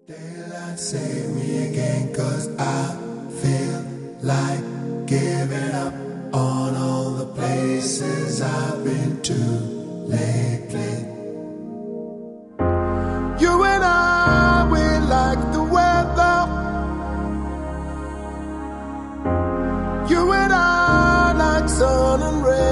Daylight save me again, 'cause I feel like giving up on all the places I've been to lately. You and I, we like the weather. You and I like sun and rain.